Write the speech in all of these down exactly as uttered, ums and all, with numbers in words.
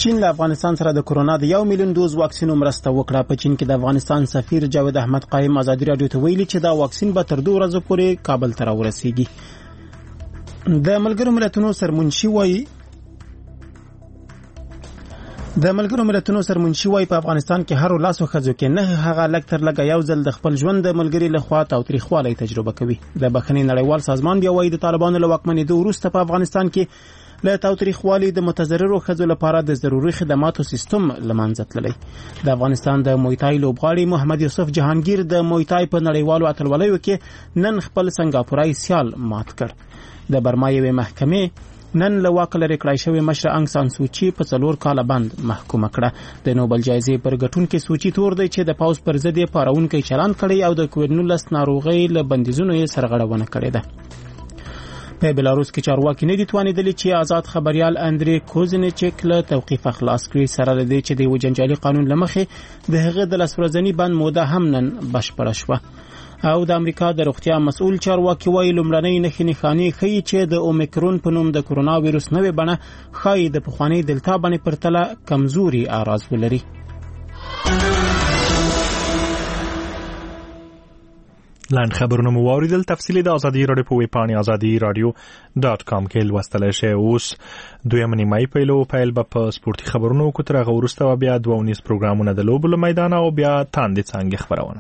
چین له افغانستان سره د کورونا د یو میلیون دوز واکسینو مرسته وکړه. په چین کې د افغانستان سفیر جاوید احمد قائم ازادي راډیو ته ویلي چې دا واکسین به تر دوه ورځې پورې کابل ته راورسیږي. د ملګرو ملتونو سرمنشي وایي د ملګرو ملتونو سرمنشي وایي په افغانستان کې هر لاسو ښځو کې نه هغه لږ تر لږه یو ځل د خپل ژوند د ملګري له خوا تاوتریخوالی تجربه کوي. د بخښنې نړیوال سازمان بیا وایي د طالبانو له واکمنېدو وروسته په افغانستان کې له تاوتریخوالي د متضررو ښځو لپاره د ضروري خدماتو سیستم له منځه تللی. د افغانستان د مویتای لوبغاړي محمد یوسف جهانگیر د مویتای په نړیوالو اتلولیو کې نن خپل سنگاپورای سیال مات کړ. د برما یوې محکمې نن له واکه لرې کړای شوې مشره انګ سان سوچي په څلور کاله بند محکومه کړه. د نوبل جایزې پر ګټونکي سوچي تور دی چې د پاوز پر ضد یې پارونکی چلان کړی او د کووډ نولس ناروغۍ له بندیزونو یې سرغړونه کړې ده. په بلاروس کې چارواکي نه دي توانېدلي چې آزاد خبريال اندري کوزنیچک له توقیف خلاص کړي، سره له دې چې د یو جنجالي قانون له مخې د هغه د لس ورځني بند موده هم نن بشپړه شوه. او د امریکا د روغتیا مسؤل چارواکي وایي لومړنۍ نښې نښانې ښیي چې د اومیکرون په نوم د کورونا ویروس نوې بڼه ښایي د پخوانۍ دلتا بڼې پرتله کمزوري اعراض ولري. لاند خبرونه مو واوریدل. تفصیلی د ازادي راډیو په ویب پاڼې ازادي راډیو ډاټ کام کې لوستلی شئ. اوس دویمه نیمایي پیلو پیل به په سپورتي خبرونو وکړو، تر هغه وروسته بیا دوه ونیز پروګرامونه د لوبو له میدانه او بیا تاندې څانګې خپرونه.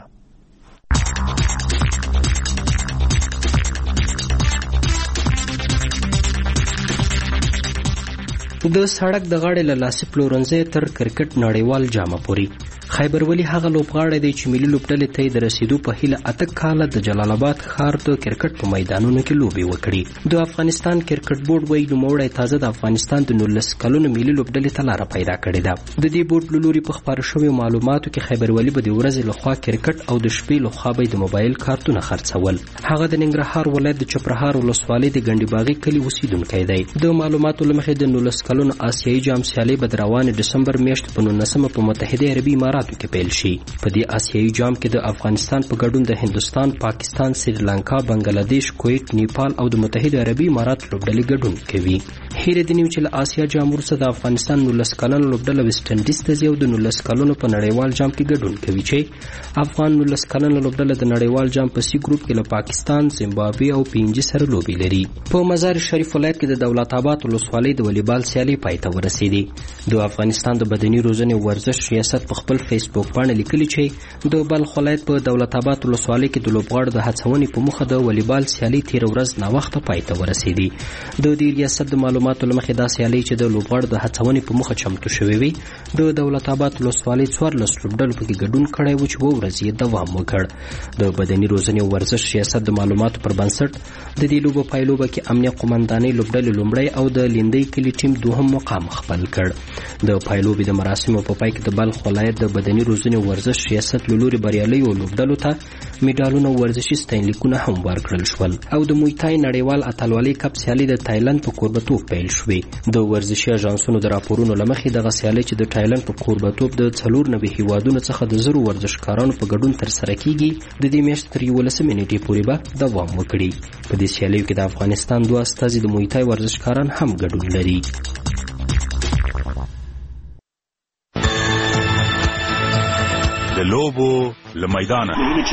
د سړک د غاړې له لاسي پلورنځي تر کرکټ نړیوال جامه پورې خیبر ولی هغه لوبغاړی دی چې ملي لوبډلې ته د رسیدو په هیله اته کاله د جلال آباد ښار د کرکټ په میدانونو کې لوبې وکړي. د افغانستان کرکټ بورډ وایي نوموړی تازه د افغانستان د نولس کلونو ملي لوبډلې ته لاره پیدا کړې ده. د دې بورډ له لوري په خپاره شویو معلوماتو کې خیبر ولی به د ورځې لخوا کرکټ او د شپې لخوا به د موبایل کارتونه خرڅول. هغه د ننګرهار ولایت د چپرهار ولسوالۍ د ګنډي باغي کلي اوسیدونکی دی. د معلوماتو له مخې د نولس کلونو آسیایي جام سیالۍ به د روانې ډسمبر میاشتې په نولسمه په متحده عربي اماراتو کې پیل شي. په دې آسیایي جام کې د افغانستان په ګډون د هندوستان، پاکستان، سریلانکا، بنگلادیش، کویت، نیپال او د متحده عربي امارات لوبډلې ګډون کوي. هیره د نیو چې له آسیا جام وروسته د افغانستان نولس کلنه لوبډله ویسټ انډیز ته ځي او د نولس کلونو په نړیوال جام کې ګډون کوي چې افغان نولس کلنه لوبډله د نړیوال جام په سی ګروپ کې له پاکستان، زیمبابوې او پینجي سره لوبې لري. په مزار شریف ولایت کې د دولت آباد ولسوالۍ د والیبال سیالۍ پای ته ورسېدې. د افغانستان د بدني روزنې ورزش ریاست په خپل فیسبوک باندې لیکلي چې د بلخ ولایت په دولت آباد ولسوالۍ کې د لوبغاړو د هڅونې په موخه د والیبال سیالۍ تېره ورځ ناوخته پای ته ورسېدې. د دې ریاست د معلوماتو له مخې دا سیالۍ چې د لوبغاړو د هڅونې په موخه چمتو شوې وي د دولت آباد ولسوالۍ څوارلس لوبډلو پکې ګډون کړی و چې اووه ورځې یې دوام وکړ. د بدني روزنې او ورزش ریاست د معلوماتو پر بنسټ د دې لوبو پایلوبه کې امنیه قومندانۍ لوبډلې لومړی او د لیندۍ کلي ټیم دوهم مقام خپل کړ. د پایلوبې د مراسمو په پای کې د بلخ ولایت د بدني روزنې او ورزش ریاست له لوري بریالیو لوبډلو ته میډالونه او ورزشي ستاینلیکونه هم ورکړل شول. او د مویتای نړیوال اتلولۍ کپ سیالۍ د تایلند په کوربتوب پیل شوې. د ورزشي اژانسونو د راپورونو له مخې دغه سیالۍ چې د تایلند په کوربتوب د څلور نوي هیوادونو څخه د زرو ورزشکارانو په ګډون ترسره کیږي د دې میاشتې تر یولسمې نیټې پورې به دوام وکړي. په دې سیالیو کې د افغانستان دوه استازي د مویتای ورزشکاران هم ګډون لري. د لوبو له میدانه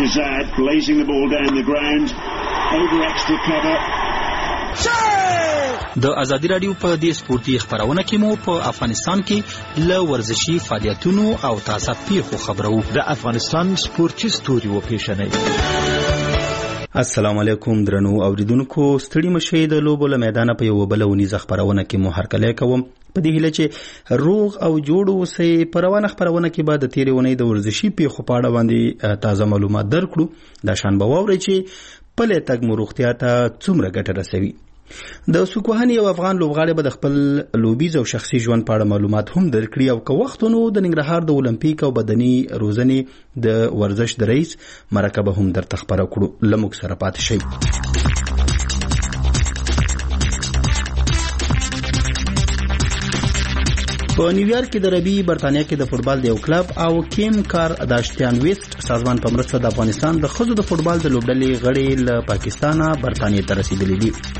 د ازادي راډیو په دې سپورتي خبرونه کې مو په افغانستان کې له ورزشي فعالیتونو او تازه پیښو خبرو. د افغانستان سپورتي ستوري وپېژنئ. السلام علیکم درنو اوریدونکو، ستړي مشئ د لوبو له میدانه په یو بل ونیزه خبرونه کې مو هرکلی کوم په دې هیله چې روغ او جوړ اوسئ. په روانه خبرونه کې به د تېرې اونۍ د ورزشي پیښو په اړه باندې تازه معلومات درکړو. دا شان به واورئ چې پلی تګ مو روغتیا ته څومره ګټه رسوي. د سوکوهنې یو افغان لوبغاړی به د خپل لوبیز او شخصي ژوند په اړه معلومات هم درکړي. او که وخت نو د ننګرهار د اولمپیک او بدني روزنې د ورزش د رئیس مرکه به هم درته خپره کړو. له موږ سره پاتې شئ. په نیویارک کې د ربی برتانیا کې د فوټبال د یو کلب او کیم کار داشتیان ویسټ سازمان په مرسته د افغانستان د ښځو د فوټبال د لوبډلې غړي له پاکستانه برتانیا ته رسیدلي دي.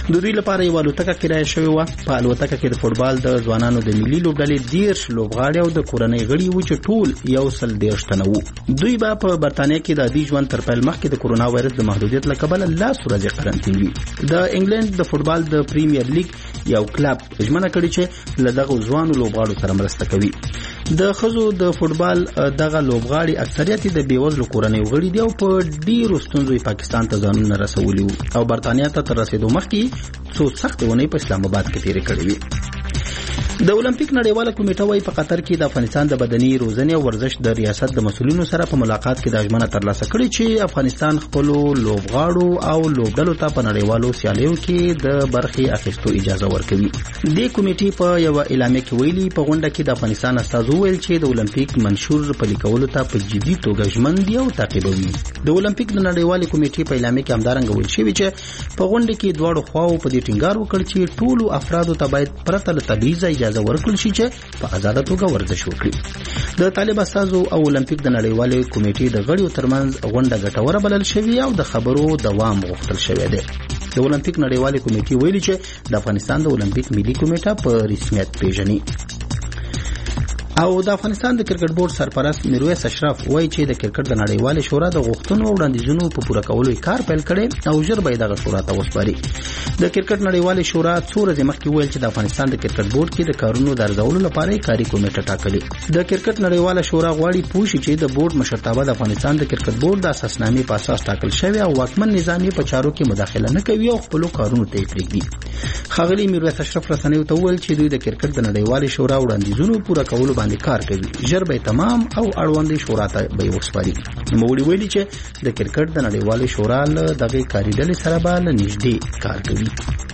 د دوی لپاره یو الوتکه کرایه شوې و. په الوتکه کې د فوټبال د ځوانانو د ملي لوبډلې دیرش لوبغاړي او د کورنۍ غړي وو چې ټول یو سل دیرش تنه وو. دوی به په برتانیا کې د عادي ژوند تر پیل مخکې د کورونا وایرس د محدودیت له کبله لاس ورځې قرنطین وي. د انګلند د فوټبال د پریمیر لیګ یو کلب ژمنه کړې چې له دغه ځوانو لوبغاړو سره مرسته کوي. د خزو د فوټبال دغه لوبغاړي اکثریت د بیوزلو کورنۍ غړي دي او په ډیرو ستونزو پاکستان ته ځانونه رسولي او برتانیا ته تر رسیدو مخکې څو سخت ونې په اسلام آباد کې تیرې کړې وي. د اولمپیک نړیواله کمیټه وايي په قطر کې د افغانستان د بدني روزنې او ورزش د ریاست د مسؤلینو سره په ملاقات کې د ژمنه ترلاسه کړې چې افغانستان خپل لوبغاړو او لوبډلو ته په نړیوالو سیالیو کې د برخې اخیستو اجازه ورکوي. د کمیټې په یو اعلامیه کې ویلي په غونډه کې د افغانستان استازو ویل چې د اولمپیک منشور پلي کولو ته په جدي توګه ژمن دي او تعقیبوي. د اولمپیک د نړیوالې کمیټې په اعلامیه کې همدارنګه ویل شوی چې په غونډه کې دواړو خواو په دې ټینګار وکړ چې ټولو افرادو ته باید پرته له تبعیض اجازه ورکړل شي چې په آزاده توګه ورزش وکړي. د طالب استازو او اولمپیک د نړیوالې کمیټې د غړیو ترمنځ غونډه ګټوره بلل شوې او د خبرو دوام غوښتل شوی دی. د اولمپیک نړیوالې کمیټې ویلي چې د افغانستان د اولمپیک ملي کمیټه په رسمیت پیژني. او د افغانستان د کرکټ بورډ سرپرست میرویس اشرف وایي چې د کرکټ د نړیوالې شورا د غوښتنو او وړاندیزونو په پوره کولو کار پیل کړي او ژر به دغه شورا ته وسپاري. د کرکټ نړیوالې شورا څو ورځې مخکې ویل چې د افغانستان د کرکټ بورډ کې د کارونو د ارزولو لپاره کاري کمیټه ټاکلې. د کرکټ نړیواله شورا غواړي پوه شي چې د بورډ مشرتابه د افغانستان د کرکټ بورډ د اساسنامې په اساس ټاکل شوی او واکمن نظام په چارو کې مداخله نه کوي او خپل کارونو ته پرېږدي. ښاغلي میرویس اشرف رسنیو ته ویل چې دوی د کرکټ د نړیوالې شورا وړاندیزونو پوره کولو باندې کار کوي. ژر به تمام او اړوندې شورا ته به وسپاري. نوموړي ویلي چې د کرکټ د نړیوالې شورا له دغه کاري ډلې سره به له نږدې کار کوي.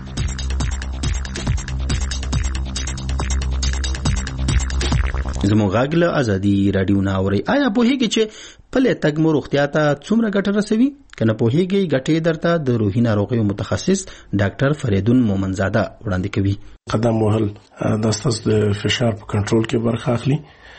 زموږ غږ له ازادي رادیو نه اوري. آیا پوهیږئ چې پلی تګ مو روغتیا ته څومره ګټه رسوي؟ که نه پوهیږئ ګټې درته د روحي ناروغیو متخصص ډاکټر فریدون مومنزاده وړاندې کوي. قدم وهل د ستاسو د فشار په کنټرول کې برخه اخلي.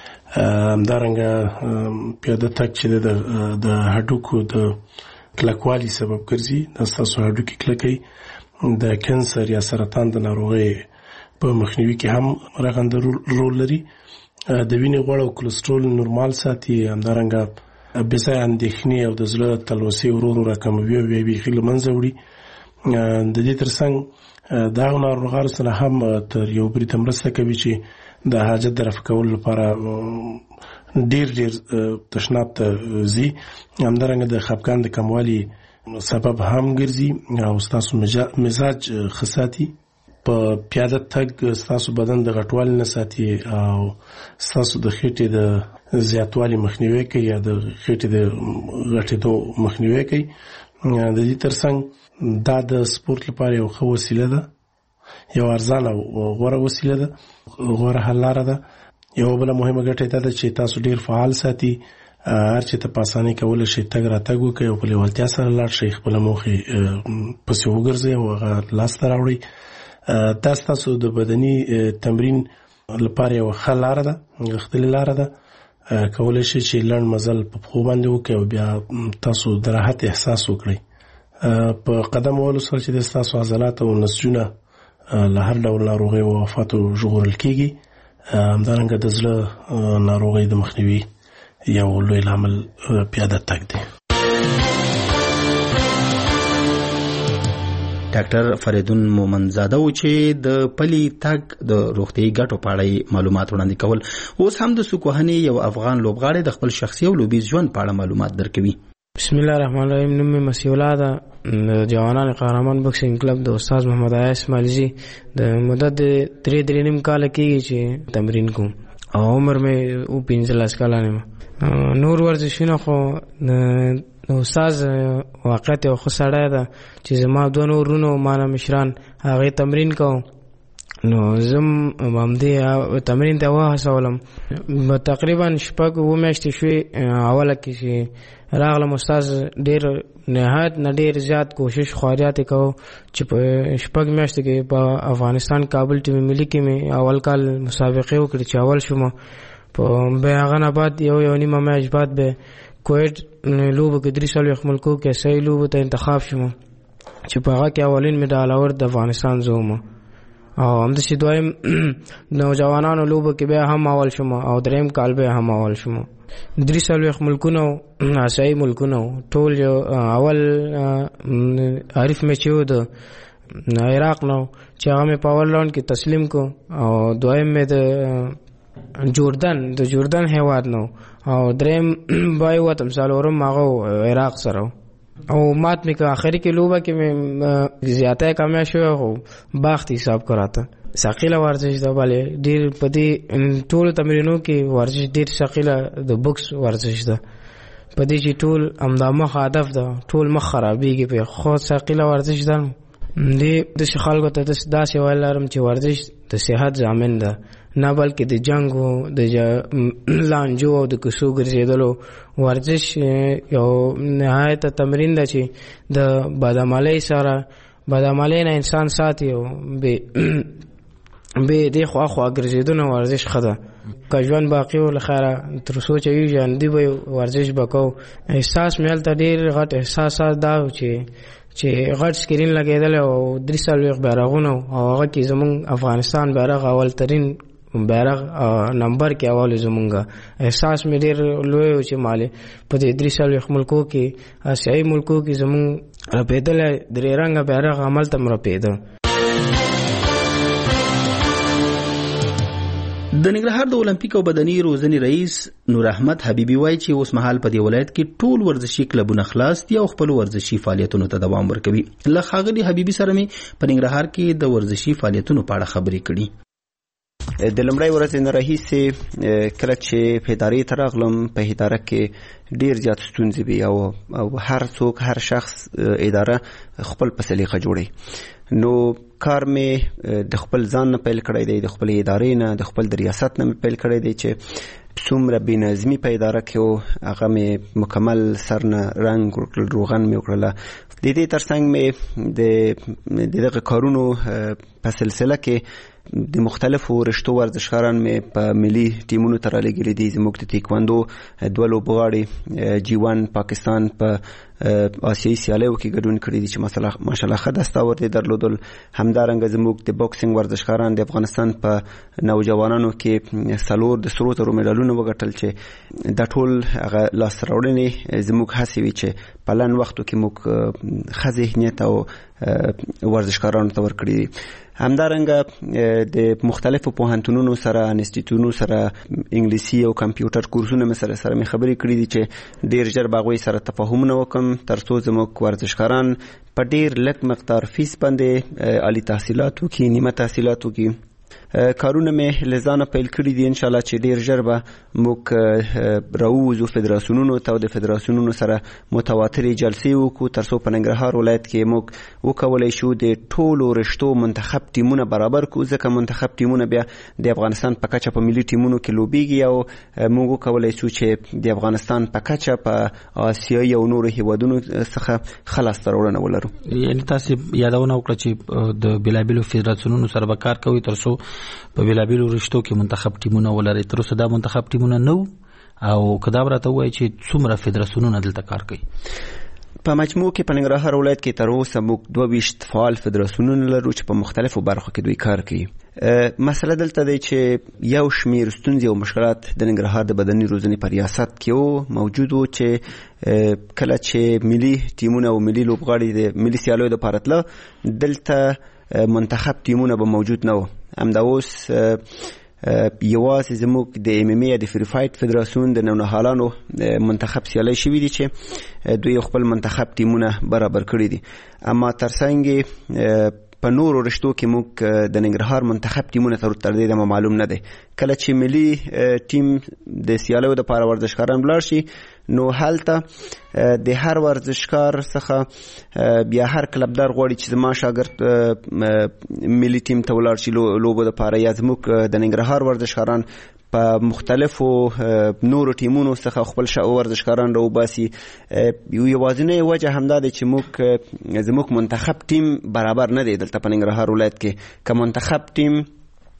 همدارنګه پیاده تګ چې د هډوکو د کلکوالي سبب ګرځي، د ستاسو هډوکي کلکوي. د کینسر یا سرطان د ناروغۍ په مخنیوي کې هم رغنده رول لري. د وینې غوړ او کلسترول نورمال ساتي. همدارنګه بېځایه اندېښنې او د زړه تلوسې ورو ورو راکموي او بیا بیخي له منځه وړي. د دې ترڅنګ د هغو ناروغانو سره هم تر یو بري ته مرسته کوي چې د حاجت د رفع کولو لپاره ډیر ډیر تشناب ته ځي. همدارنګه د خپګان د کموالي سبب هم ګرځي او ستاسو مزاج ښه ساتي. په پیاده تګ ستاسو بدن د غټوالي نه ساتي او ستاسو د خېټې د زیاتوالي مخنیوي کوي یا د خېټې د غټېدو مخنیوي کوي. د دې ترڅنګ دا د سپورت لپاره یو ښه وسیله ده، یو ارزانه او غوره وسیله ده، غوره حل لاره ده. یو بله مهمه ګټه دا ده چې تاسو ډیر فعال ساتي. هر چې ته په اسانۍ کولی شئ تګ راتګ وکړئ او په لیوالتیا سره لاړ شئ، خپله موخې پسې وګرځئ او هغه لاسته راوړئ. دا ستاسو د بدني تمرین لپاره یوه ښه لاره ده، غښتلې لاره ده. کولی شئ چې لنډ مزل په پښو باندې وکړئ او بیا تاسو د راحت احساس وکړئ. په قدم وهلو سره چې د ستاسو عضلات او نسجونه له هر ډول ناروغیو او آفاتو ژغورل کېږي. همدارنګه د زړه ناروغۍ د مخنیوي یو لوی لامل پیاده تګ دی. ډاکټر فریدون مومنزاده و چې د پلي تګ د روغتیايي ګټو په اړه معلومات وړاندې کول. اوس هم د سوکوهنې یو افغان لوبغاړی د خپل شخصي او لوبیز ژوند په اړه معلومات درکوي. بسم الله الرحمن الرحیم. نوم مې مسیح الله ده. د جوانان قهرمان بکسینګ کلب د استاد محمد عیا اسماعیلزي د مدت درې درې نیم کال کېږي چې تمرین کوم او عمر مې او پنځلس کاله یم. نور ورزشونه خو د استاد واقعیت یو ښه سړی ده چې زما دوه نور ورونو مانه مشران هغې تمرین کوم، نو زم همدې تمرین ته وهڅولم. تقریبا شپږ اووه میاشتې شوې اوله کې چې راغلم. استاد ډېر نهایت نه ډېر زیات کوشش خواریات یې کوو چې په شپږ میاشتو کې په افغانستان کابل ټیم ملي کې مې اول کال مسابقې وکړې چې اول شوم. په بیا هغه نه بعد یو یو نیمه میاشت بعد به کویټ لوبو کې درې څلوېښت ملکو کې صحیح لوبو ته انتخاب شوم. چې په هغه کې اولین میډال د افغانستان زوم او همداسې دویم نوجوانانو لوبو کې بیا هم اول شوم او دریم کال بیا هم اول شوم. درې څلوېښت ملکونه آسیایي ملکونه ټول یو اول حریف مې چې و د عراق نو چې هغه مې په اول راؤنډ کې تسلیم کو او دویم مې د جوردن د جوردن هیواد نو او دریم بای وتم څلورم هغه عراق سره او مات مې که آخري کې لوبه کې مې زیاته کامیاب شوی خو باخت حساب کراته. ثقیله ورزش ده بلې ډېر په دې ټولو تمرینو کې ورزش ډېر ثقیله د بوکس ورزش ده په دې چې ټول همدا مخ هدف ده ټول مخ خرابېږي پې خو ثقیله ورزش ده دې داسې خلکو ته داسې ویل لرم چې ورزش د صحت ضامن ده نه بلکې د جنګ و د لانجو او د کوڅو ګرځېدلو ورزش یو نهایت تمرین ده چې د بدعملۍ سره بدعملۍ نه انسان ساتي او به دې خوا خوا ګرځېدونه ورزش ښه ده که ژوند باقي و له خیره تر څو چې وي ژوندي به ورزش به کوو. احساس مې هلته ډېر غټ احساسات دا و چې چې غټ سکرین لګېدلی او درې څلوېښت بیرغونه او هغه کې زمونږ افغانستان بیرغ اول ترین بیرغ نمبر کې اول زمونږ احساس مې ډېر لوی و چې مالې په دې درې څلوېښت ملکو کې آسیایي ملکو کې زمونږ رپېدلی درې رنګه بیرغ هملته م رپېده. د ننګرهار د اولمپیک او بدني روزنې رئیس نور احمد حبیبي وایي چې اوس مهال په دې ولایت کې ټول ورزشي کلبونه خلاص دي او خپل ورزشي فعالیتونو ته دوام ورکوي. له ښاغلي حبیبي سره مې په ننګرهار کې د ورزشي فعالیتونو په اړه خبرې کړي. د لومړۍ ورځې نه راهیسې کله چې په ادارې ته راغلم په اداره کې ډېر زیات ستونزې وي او هر څوک هر شخص اداره خپل په سلیقه جوړوي نو کار مې د خپل ځان نه پیل کړی دی د خپل ادارې نه د خپل د ریاست نه مې پیل کړی دی چې څومره بې نظمي په اداره کې و هغه مې مکمل سر نه رنګ ورکړل روغن مې وکړله. د دې تر څنګ مې د دغه کارونو په سلسله کې د مختلفو رشتو ورزشکاران مې په ملي ټیمونو ته رالېږلي دي. زموږ د تیکواندو دوه لوبغاړي جی وان پاکستان په آسیایي سیالیو کې ګډون کړي دي چې ماشاءالله ښه دستاورد یې درلودل. همدارنګه زموږ د بوکسینګ ورزشکاران د افغانستان په نوجوانانو کې څلور د سرو زرو میډالونه وګټل چې دا ټول هغه لاسته راوړنې زموږ هڅې وي چې په لنډ وختو کې موږ ښه ذهنیت او ورزشکارانو ته ورکړي دي. همدارنګه د مختلفو پوهنتونونو سره انسټیټیوټونو سره انګلیسي او کمپیوټر کورسونه مې سره سره مې خبرې کړي دي چې ډېر ژر به هغوی سره تفاهمونه وکړم تر څو زموږ ورزشکاران په ډېر لږ مقدار فیس باندې عالي تحصیلات وکړي نیمه تحصیلات وکړي. کارونه مې له ځانه پیل کړي دي انشاءالله چې ډېر ژر به موږ راووځو فدراسیونونو ته او د فدراسیونونو سره متواترې جلسې وکړو تر څو په ننګرهار ولایت کې موږ وکولی شو د ټولو رشتو منتخب ټیمونه برابر کړو ځکه منتخب ټیمونه بیا د افغانستان په کچه په ملي ټیمونو کې لوبیږي او موږ وکولی شو چې د افغانستان په کچه په آسیایي او نورو هیوادونو څخه ښه لاسته راوړنه ولرو. یعنې تاسې یادونه وکړه چې د بېلابېلو فدراسیونونو سره به کار کوئ تر څو په بېلابېلو رشتو کې منتخب ټیمونه ولرئ. تر اوسه دا منتخب ټیمونه نه وو او که دا به راته ووایي چې څومره فدراسیونونه دلته کار کوي؟ په مجموع کې په ننګرهار ولایت کې تر اوسه موږ دوه ویشت فعال فدراسیونونه لرو چې په مختلفو برخو کې دوی کار کوي. مسله دلته دی چې یو شمیر ستونزې او مشکلات د ننګرهار د بدني روزنې په ریاست کې و موجود و چې کله چې ملي ټیمونه او ملي لوبغاړي د ملي سیالیو دپاره تله دلته منتخب ټیمونه به موجود نه و. همدا اوس یوازې زموږ د ایم ایم ای د فری فایټ فدراسیون د نونهالانو منتخب سیالۍ شوي دي چې دوی خپل منتخب ټیمونه برابر کړي دي. اما ترڅنګ په نورو رشتو کې موږ د ننګرهار منتخب ټیمونه تر دې دمه معلوم نه دی. کله چې ملي ټیم د سیالیو دپاره ورزشکاران ولاړ شي نو هلته د هر ورزشکار څخه بیا هر کلبدار غواړي چې زما شاګرد ملي ټیم ته ولاړ شي لوبو دپاره یا زموږ د ننګرهار ورزشکاران په مختلفو نورو ټیمونو څخه خپل ورزشکاران راوباسي. یوازینۍ وجه همدا دی چې موږ زموږ منتخب ټیم برابر نه دی دلته په ننګرهار ولایت کې. که منتخب ټیم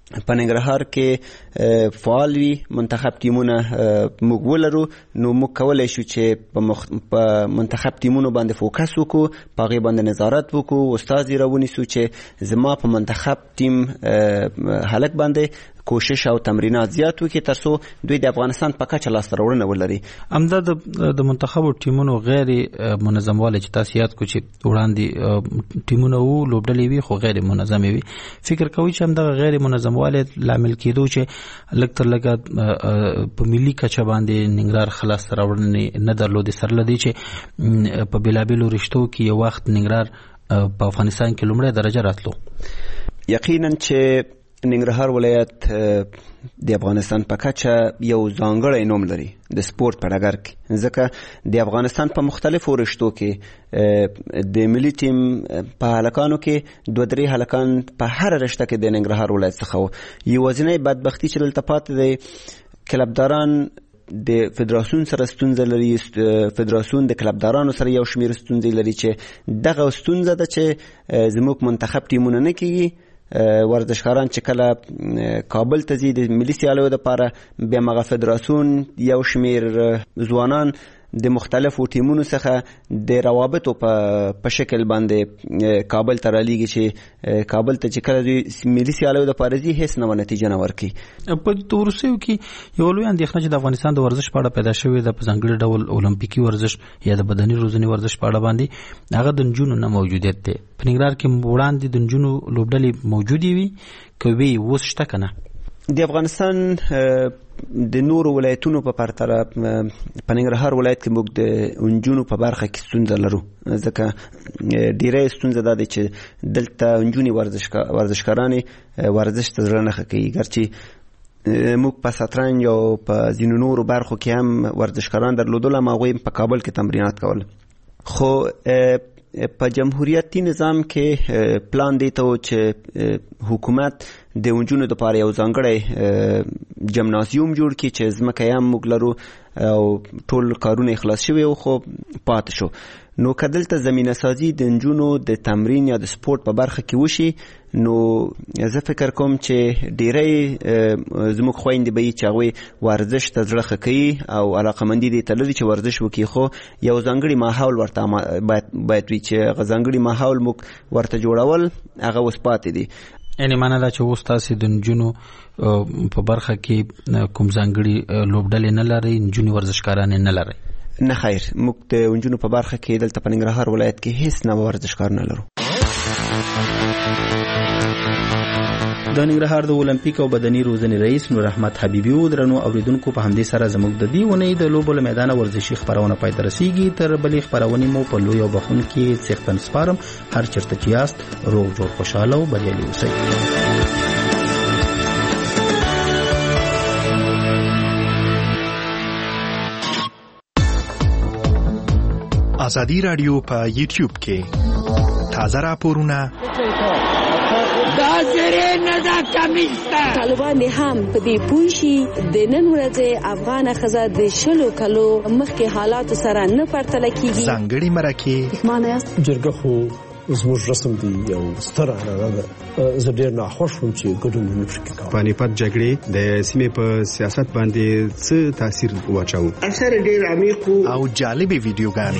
په ننګرهار کې فعال وي منتخب ټیمونه موږ ولرو نو موږ کولی شو چې په مخ... منتخب ټیمونو باندې فوکس وکړو په هغې باندې نظارت وکړو استاد یې راونیسو چې زما په منتخب ټیم هلک باندې کوشش او تمرینات زیات وکړي تر څو دوی د افغانستان په کچه لاسته راوړنه ولري. همدا د منتخبو ټیمونو غیر منظموالی چې تاسو یاد کړو چې وړاندې ټیمونه وو لوبډلې وي خو غیر منظمې وي فکر کوئ چې همدغه غیر منظموالی لامل کېدو چې لږ تر لږه په ملي کچه باندې ننګرهار ښه لاسته راوړنې نه درلودې سره له دې چې په بېلابېلو رشتو کې یو وخت ننګرهار په افغانستان کې لومړی درجه راتلو. یقینا چې ننګرهار ولایت د افغانستان په کچه یو ځانګړی نوم لري د سپورت په ډګر کې ځکه د افغانستان په مختلفو رشتو کې د ملي ټیم په هلکانو کې دوه درې هلکان په هر رشته کې د ننګرهار ولایت څخه وو. یوازینۍ بدبختي چې دلته پاتې دی کلبداران د فدراسیون سره ستونزه لري فدراسیون د کلبدارانو سره یو شمېر ستونزې لري چې دغه ستونزه ده چې زموږ منتخب ټیمونه نه کېږي ورزشکاران چې کله کابل ته ځي د ملي سیالیو دپاره بیا مغه فدراسیون یو شمېر ځوانان د مختلفو ټیمونو څخه د روابطو په شکل باندې کابل ته رالیږي چې کابل ته چې کله دوی ملي سیالیو دپاره ځي هېڅ نوه نتیجه نه ورکوي. په وروستیو کې یوه لویه اندېښنه چې د افغانستان د ورزش په اړه پیدا شوې ده په ځانګړي ډول اولمپیکي ورزش یا د بدني روزنې ورزش په اړه باندې هغه د نجونو نه موجودیت دی. په ننګرهار کې وړاندې د نجونو لوبډلې موجودې وي که وي اوس شته که نه؟ د افغانستان د نورو ولایتونو په پرتله په ننګرهار ولایت کې موږ د نجونو په برخه کې ستونزه لرو ځکه ډیری ستونزه دا دی چې دلته نجونې ورزشکارانې ورزش ته زړه نه ښه کوي ګرچې موږ په شطرنج او په ځینو نورو برخو کې هم ورزشکاران درلودل هم هغوی په کابل کې تمرینات کول خو په جمهوریتي نظام کې پلان دی ته چې حکومت د نجونو دپاره یو ځانګړی جمنازیوم جوړ کړي چې ځمکه یې هم موږ لرو او ټول کارونه یې خلاص شوي وو خو پاتې شو. نو که دلته زمینه سازي د نجونو د تمرین یا د سپورت په برخه کې وشي نو زه فکر کوم چې ډیری زموږ خویندې به وي چې هغوی ورزش ته زړه ښه کوي او علاقمندي دې ته لري چې ورزش وکړي خو یو ځانګړي ماحول ورته باید وي چې هغه ځانګړي ماحول موږ ورته جوړول هغه اوس پاتې دي. یعنې معنی دا چې اوس تاسې د نجونو په برخه کې کوم ځانګړي لوبډلې نه لرئ نجونې ورزشکارانې نه لرئ؟ نه خیر موږ د نجونو په برخه کې دلته په ننګرهار ولایت کې هیڅ نوه ورزشکار نه لرو. د ننګرهار د اولمپیک او بدني روزنې رئیس نور احمد حبیبي و درنو اوریدونکو په همدې سره زموږ د دې اونۍ د لوبو له میدانه ورزشي خپرونه پای ته رسیږي. تر بلې خپرونې مو په لوی او بخښونکي څښتن سپارم. هر چېرته چې یاست روغ جوړ خوشحاله او بریالي اوسئ. ازادي رادیو په یوټیوب کې تازه راپورونه دا زری نه دا کمیسته طالبان هم په دې پوه شي د نن ورځې افغان ښځه د شلو کلو مخکې حالاتو سره نه پرتله کیږي. ځانګړي مرکې معنی است جرګه خو زموږ رسم دی یو ستره عنعنه ده. زه ډېر ناخوښ وم چې ګډون ونه شو کوم. پانیپت جګړې د سیمې په سیاست باندې څه تاثیر واچاوه؟ اثر ډېر عمیق او جالبې ویډیوګانې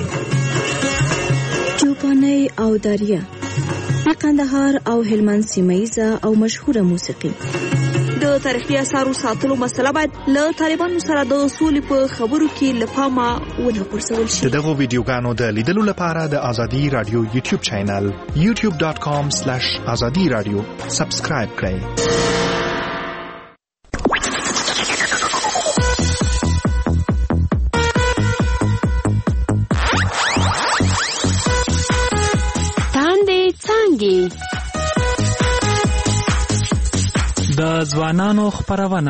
چوپانۍ او دریا د قندهار او هلمند سیمه‌ییزه او مشهوره موسیقي. د تاریخي اثارو ساتلو مسله باید له طالبانو سره د اصول په خبرو کې له پامه ونه غورځول شي. دغه ویډیوګانو د لیدلو لپاره د ازادي رادیو یوټیوب چینل یوټیوب ډاټ کام سلیش ازادي رادیو سبسکرایب کړئ. د ځوانانو خپرونه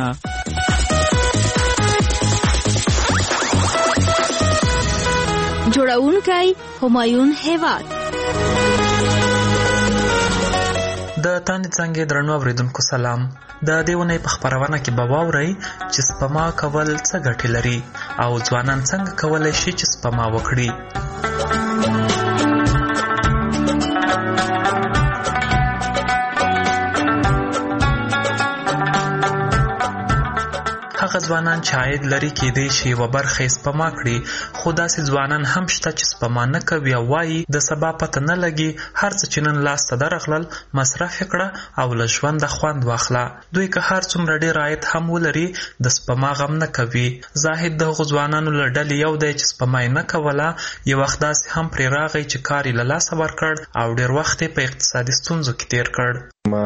جوړونکی همایون هیواد. د تاندې څانګې درنو اوریدونکو سلام. د دې ونې په خپرونه کې به واورئ چې سپما کول څه ګټې لري او ځوانان څنګه کولی شي چې سپما وکړي. هغه ځوانان چې عاید لري کېدای شي یوه برخه یې سپما کړي، خو داسې ځوانان هم شته چې سپما نه کوي او وایي د سبا پته نه لګي، هر څه چې نن لاس ته درغلل مصرف یې کړه او له ژونده خوند واخله. دوی که هر څومره ډېر عاید هم ولري د سپما غم نه کوي. زاهد د هغو ځوانانو له ډلې یو دی چې سپما یې نه کوله، یو وخت داسې هم پرې راغی چې کار یې له لاسه ورکړ او ډېر وخت یې په اقتصادي ستونزو کې تیر کړ. ما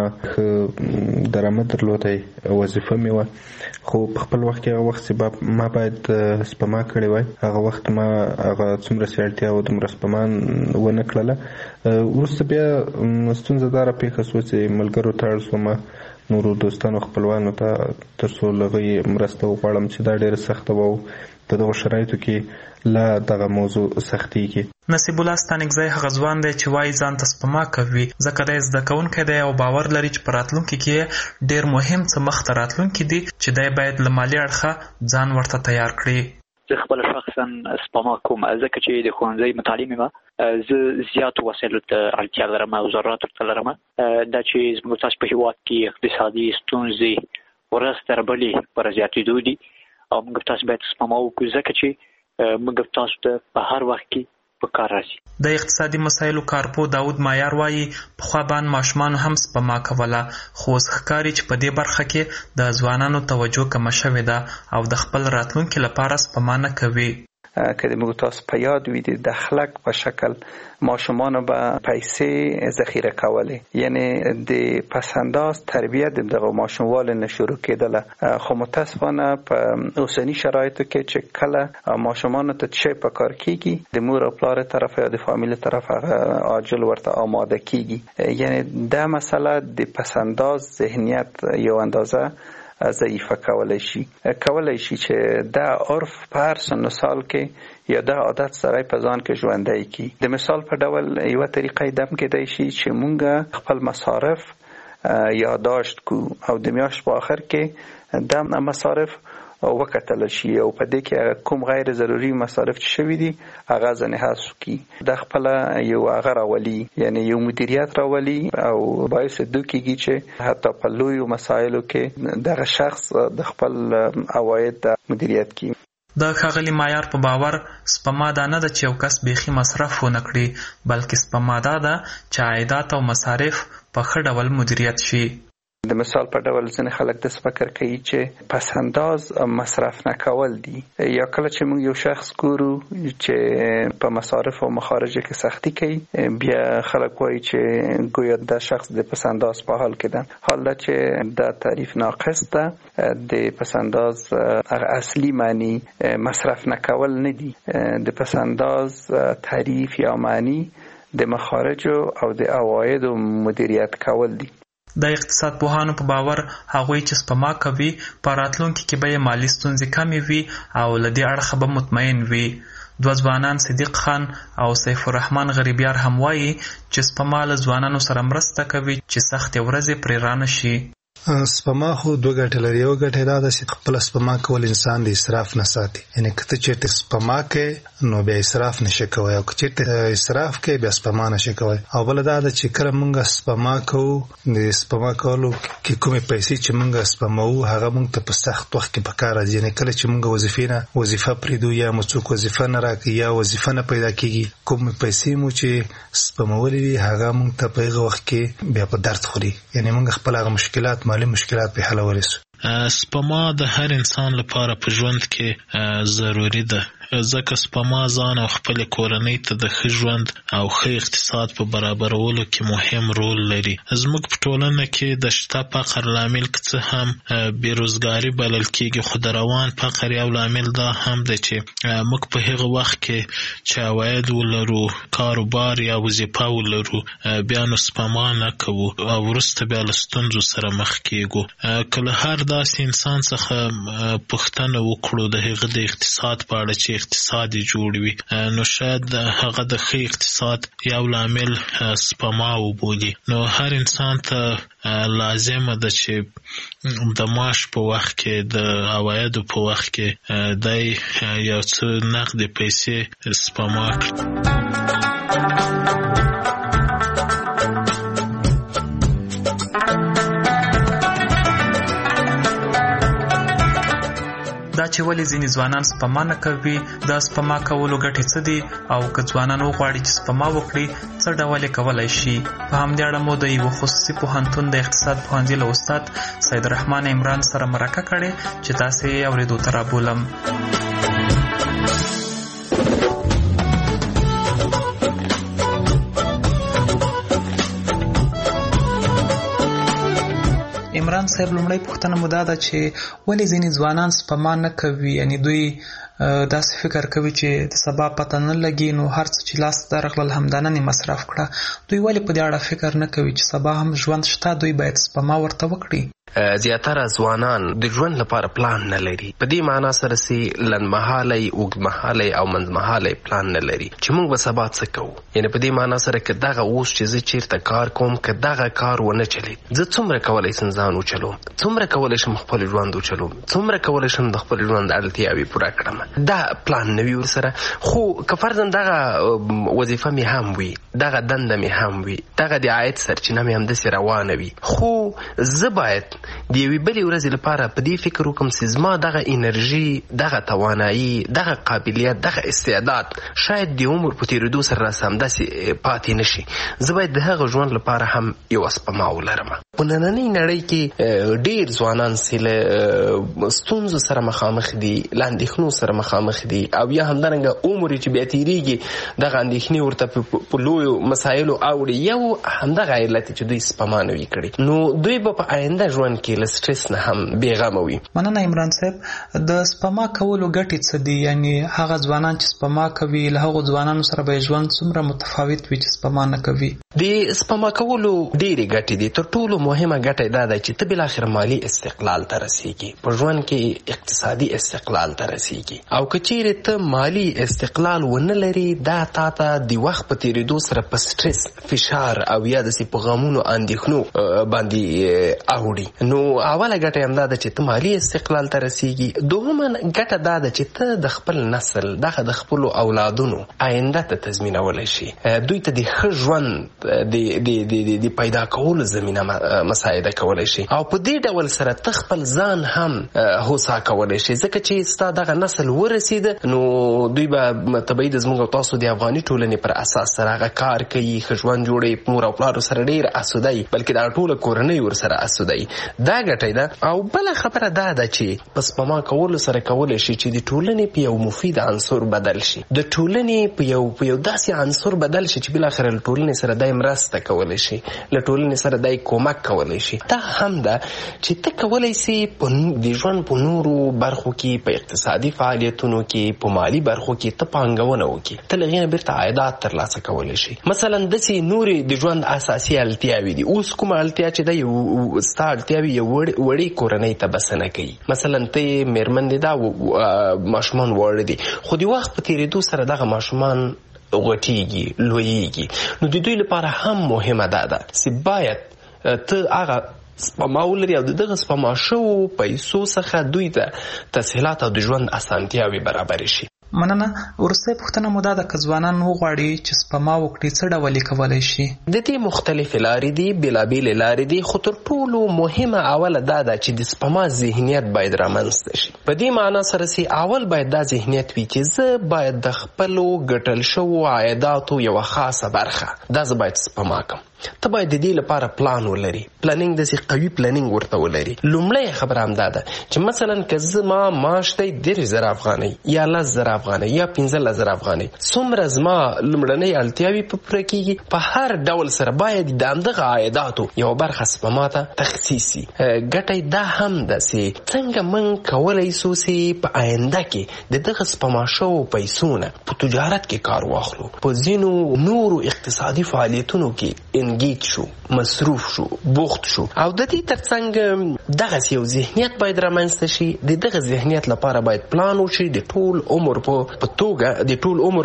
ښه درآمد درلودی، وظیفه مې وه، خو په خپل وخت کې هغه وخت چې ما باید سپما کړې وای، هغه وخت ما هغه څومره چې اړتیا وه دومره سپما ونه کړله. وروسته بیا ستونزه دا راپېښه شوه چې ملګرو ته اړ شوم، نورو دوستانو خپلوانو ته، تر څو له هغوی مرسته وغواړم چې دا ډېره سخته وه او په دغو شرایطو کې لا دغه موضوع سختېږي. نصیب الله ستانکزی هغه ځوان دی چې وایي ځان ته سپما کوي ځکه دی زده کوونکی دی او باور لري چې په راتلونکي کې ډېر مهم څه مخته راتلونکي دي چې دی باید له مالي اړخه ځان ورته تیار کړي. زه خپله شخصا سپما کوم ځکه چې د ښوونځي متعلم یم، زه زیاتو وسایلو ته اړتیا لرم او ضروراتو ته لرم. دا چې زموږ تاسو په هېواد کې اقتصادي ستونزې ورځ تر بلې پر زیاتېدو دي او موږ تاسو باید سپما وکړو ځکه چې موږ تاسو ته په هر وخت کې په کار راځي. د اقتصادي مسایلو کارپو داود مایار وایي پخوا باندې ماشومانو هم سپما کوله، خو اوس ښکاري چې په دې برخه کې د ځوانانو توجه کمه شوې ده او د خپل راتلونکي لپاره سپما نه کوي. که د موږ تاسو په یاد وي د دخلک په شکل ماشومانو به پیسې ذخیره کولې، یعنی د پسنداز تربیه د دغه ماشوموالو نه شروع کېدله، خو متاسفانه په اوسني شرایطو کې چې کله ماشومانو ته څه په کار کېږي د مور او پلار طرفه یا د فامیل طرفه هغه عاجل ورته آماده کېږي. یعنی دا مسله د پسنداز ذهنیت یو اندازه ضعیفه کولای شي کولای شي چې دا عرف په هر سن و سال کې یا دا عادت سره په ځان کې ژوندی کی. د مثال په ډول یو طریقې دم کېدای شي چې مونږ خپل مصارف یادداشت کو او د میاشت په آخر کې د مصارف وکتل شي او په دې کې کوم غیر ضروري مصارف چې شوي دي هغه ځنې حذف کی. د خپل یو هغه راولي، یعنی یو مدیریت راولي او باعث دوی کېږي چې حتی په لویو مسایلو کې دغه شخص د خپل عواید مدیریت کوي. د ښاغلي مایار په باور سپما دا نه ده چې یو کس بیخي مصرف ونه کړي، بلکې سپما دا ده چې عایدات او مصارف په ښه ډول مدیریت شي. د مثال په ډول ځینې خلک داسې فکر کوي چې پسنداز مصرف نه کول دي، یا کله چې موږ یو شخص ګورو چې په مصارف او مخارجو کې سختی کوي بیا خلک وایي چې ګویا دا شخص د پسنداز په حال کې ده، حال دا چې دا تعریف ناقص ده. د پسنداز اصلي معنی مصرف نه کول نه دي، د پسنداز تعریف یا معنی د مخارجو او د عوایدو مدیریت کول دي. د اقتصاد پوهانو په باور هغوی چې سپما کوي په راتلونکي کې به یې مالي ستونزې کمې وي او له دې اړخه به مطمئن وي. دوه ځوانان صدیق خان او سیف الرحمن غریبیار هم وایي چې سپما له ځوانانو سره مرسته کوي چې سختې ورځې پرې رانه شي. سپما خو دوه ګټې لري. یو ګټه دا ده چې خپل سپما کول انسان د اسراف نه ساتي، یعنی که ته چېرته سپما کوې نو بیا اسراف نشي کوی او که چېرته اسراف کوې بیا سپما نشي کوی. او بله دا ده چې کله موږ سپما کوو د سپما کولو کې کومې پیسې چې موږ سپموو هغه موږ ته په سخت وخت کې په کار راځي. یعنی کله چې موږ وظیفې نه وظیفه پرېږدو یا مو څوک وظیفه نه راکوي یا وظیفه نه پیدا کېږي، کومې پیسې مو چې سپمولې وي هغه موږ ته په هغه وخت کې بیا په درد خوري، یعنی موږ خپل هغه مشکلات مالي مشکلات په حلولای شو. سپما د هر انسان لپاره په ژوند کې ضروری ده، ځکه سپما ځان او خپل کورنۍ ته د ښه ژوند او ښه اقتصاد په برابرولو کې مهم رول لري. زموږ په ټولنه کې د شته فقر لامل که څه هم بیروزګاري بلل کېږي، خو د روان فقر یو لامل دا هم دی چې موږ په هغه وخت کې چې عواید ولرو، کاروبار یا وظیفه ولرو، بیا نو سپما نه کوو او وروسته بیا له ستونزو سره مخ کېږو. که له هر داسې انسان څخه پوښتنه وکړو د هغه د اقتصاد په اړه چې اقتصاد جوړ وي، نو شاید هغه د ښه اقتصاد یو لامل سپما وبولي. نو هر انسان ته لازمه ده چې د معاش په وخت کې د عوایدو په وخت کې دی یو څه نقدې پیسې سپما کړي. دا چې ولې ځینې ځوانان سپما نه کوي، د سپما کولو ګټې څه دي او که ځوانان وغواړي چې سپما وکړي څه ډول یې کولی شي. په همدې اړه مو د یوه خصوصي پوهنتون د اقتصاد پوهنځي له استاد سید الرحمن عمران سره مرکه کړې چې تاسې یې اورېدو ته رابولم. عمران صاحب، لومړی پوښتنه مو دا ده چې ولې ځینې ځوانان سپما نه کوي، یعنی دوی داسې فکر کوي چې د سبا پته نه لګي نو هر څه چې لاس ته درغلل همدا نن یې مصرف کړه. دوی ولې په دې اړه فکر نه کوي چې سبا هم ژوند شته، دوی باید سپما ورته وکړي؟ زیاتره ځوانان د ژوند لپاره پلان نه لري. په دې معنا سره سي لنډمهالی، اوږدمهالی او منځمهالی پلان نه لري چې موږ به سبا څه کوو. یعنی په دې معنا سره که دغه اوس چې زه چیرته کار کوم که دغه کار ونه چلید، زه څومره کولی شم ځان وچلوم، څومره کولی شم خپل ژوند وچلوم، څومره کولی شم د خپل ژوند اړتیاوې پوره کړم. دا پلان نه وي ورسره. خو که فرضاً دغه وظیفه مې هم وي، دغه دنده مې هم وي، دغه د عاید سرچینه مې همداسې روانه وي، خو زه باید د یوې بلې ورځې لپاره په دې فکر وکړم چې زما دغه انرژي، دغه توانایي، دغه قابلیت، دغه استعداد شاید د عمر په تېرېدو سره راسه همداسې پاتې نه شي. زه باید د هغه ژوند لپاره هم یوه سپما ولرم. په نننۍ نړۍ کې ډېر ځوانان چې له ستونزو سره مخامخ دي، له اندېښنو سره مخامخ دي، او یا همدارنګه عمر چې بیا تېرېږي دغه اندېښنې ورته په لویو مسایلو اوړي. یو همدغه علت چې دوی سپما نه وي کړې، نو دوی به په آینده ژوند کې له سټرس نه هم بېغمه وي. مننه عمران صاحب. د سپما کولو ګټې څه دي؟ یعنی هغه ځوانان چې سپما کوي له هغو ځوانانو سره به ژوند څومره متفاوت وي چې سپما نه کوي؟ د سپما کولو ډېرې ګټې دي. تر ټولو مهمه ګټه دا ده چې ته بالاخره مالي استقلال ته رسېږي، په ژوند کې اقتصادي استقلال ته رسېږي. او که چیرې ته مالي استقلال ونه لري، دا تا ته د وخت په تېرېدو سره په سټرس، فشار او یا داسې په غمونو اندېښنو باندې اوړي. نو اوله ګټه هم دا ده چې ته مالي استقلال ته رسېږي. دوهمه ګټه دا ده چې ته د خپل نسل، دغه د خپلو اولادونو آینده ته تضمینولی شي، دوی ته د ښه ژوند د پیدا کولو زمینه مساعده کولی شي. او په دې ډول سره ته خپل ځان هم هوسا کولی شي، ځکه چې ستا دغه نسل ورسېده نو دوی به طبیعي د زموږ او تاسو د افغاني ټولنې پر اساس سره هغه کار کوي، ښه ژوند جوړوي، مور او پلارو سره ډېر اسوده وي، بلکې دا ټوله کورنۍ ورسره اسوده وي. دا ګټه ده. او بله خبره دا ده چې په سپما کولو سره کولی شي چې د ټولنې په یو مفید عنصر بدل شي، د ټولنې په یو په یو داسې عنصر بدل شي چې بالاخره له ټولنې سره دای مرسته کولی شي، له ټولنې سره دای کومک کولی شي. دا هم ده چې ته کولی سي د ژوند په نورو برخو کې، په اقتصادي فعالیتونو کې، په مالي برخو کې ته پانګونه وکړي، ته له هغې نه بیرته عایدات ترلاسه کولی شي. مثلا داسې نورې د ژوند اساسي اړتیاوې دي. اوس کومه اړتیا چې ده یو ستا اړتیاوې یو وړې کورنۍ ته بسنه کوي. مثلا ته یې مېرمن دې دا ماشومان واړه دي، خو د وخت په تېرېدو سره دغه ماشومان غټېږي، لویېږي. نو د دوی لپاره هم مهمه دا ده چې باید ته هغه سپما ولري او د دغه سپما شوو پیسو څخه دوی ته تسهیلات او د ژوند اسانتیاوې برابرې شي. مننه. وروستۍ پوښتنه مو دا ده که ځوانان وغواړي چې سپما وکړي څه ډول یې کولی شي؟ د دې مختلفې لارې دي، بېلابېلې لارې دي، خو تر ټولو مهمه اوله دا ده چې د سپما ذهنیت باید رامنځته شي. په دې معنا سره چې اول باید دا ذهنیت وي چې زه باید د خپلو ګټل شوو عایداتو یوه خاصه برخه دا زه باید سپما کړم. ته باید د دې لپاره پلان ولري، پلانینګ داسې قوي پلانینګ ورته ولري. لومړی خبره هم دا ده چې مثلا که زما معاش دی دېرش زره افغانۍ یا لس زره افغانۍ یا پنځلس زره افغانۍ، څومره زما لومړنۍ اړتیاوې په پوره کېږي، په هر ډول سره باید د همدغه عایداتو یوه برخه سپما ته تخصیص شي. ګټه دا هم ده چې څنګه موږ کولی شو چې په آینده کې د دغه سپما شوو پیسو نه په تجارت کې کار واخلو، په ځینو نورو اقتصادي فعالیتونو کې انګیج شو، مصروف شو، بوخت شو. او د دې ترڅنګ دغه یو ذهنیت باید رامنځته شي. د دغه ذهنیت لپاره باید پلان وشي د ټول عمر په توګه، د ټول عمر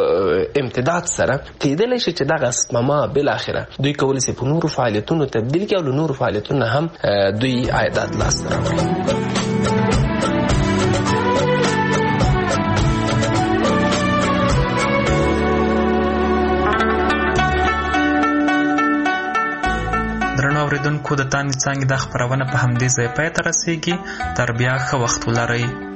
په امتداد سره کېدلی شي چې دغه سپما بالاخره دوی کولی شي په نورو فعالیتونو تبدیل کړي او له نورو فعالیتونو هم دوی عایدات لاسته راوړي. درنو اوریدونکو، د تانې څانګې دا خپرونه په همدې ځای پای ته رسیږي. تر بیا ښه وخت ولرئ.